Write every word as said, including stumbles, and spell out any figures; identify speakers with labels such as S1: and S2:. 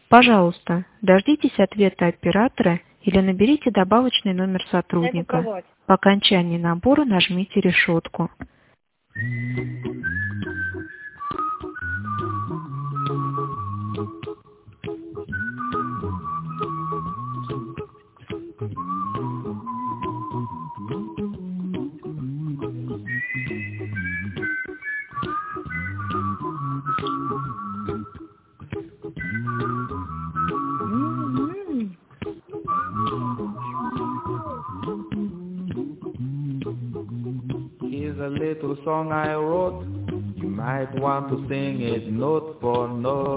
S1: Пожалуйста, дождитесь ответа оператора или наберите добавочный номер сотрудника. По окончании набора нажмите решетку.
S2: Here's a little song I wrote. You might want to sing it note for note.